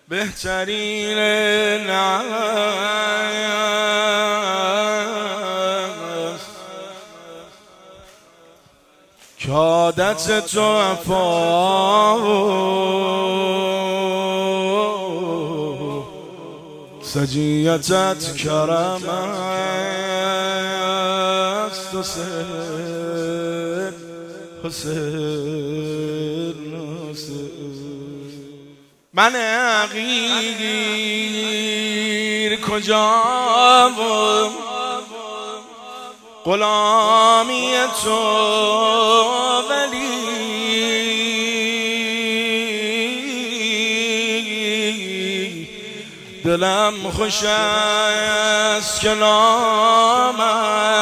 بهترین نعم که عادت تو وفا سجیتت کرم است حسین من حقیر کجا و غلامی تو ولی دلم خوش است که نامم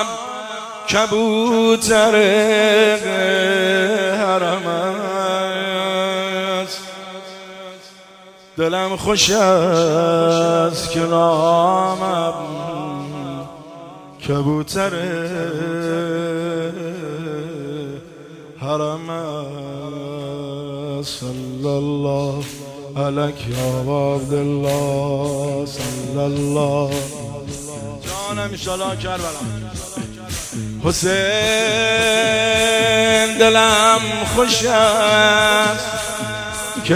کبوتر حرم است. دلم خوش است که نامم کبوتر حرم است. صلی الله علیک یا عبدالله صلی الله جانم انشالله کربلا حسین. دلم خوش است که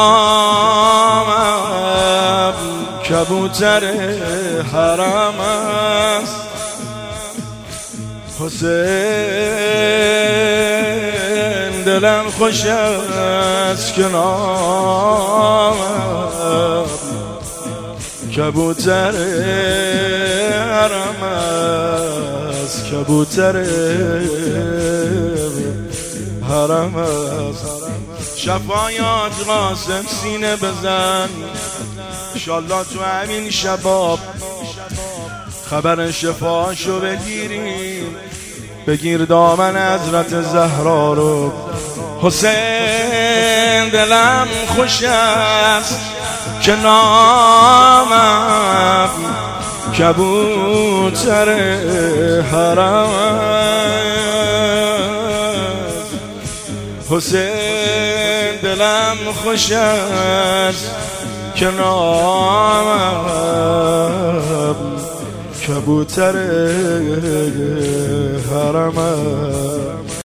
نامم کبوتر حرم است. حسین دلم خوش است که نامم کبوتر حرم است. کبوتر حرم است. شفایات قاسم سینه بزن انشالله تو همین شباب خبر شفاشو بگیریم. بگیر دامن حضرت زهرا رو. حسین دلم خوش است که نامم کبوتر حرم است. حسین دلم خوش است که نامم کبوتر حرم است.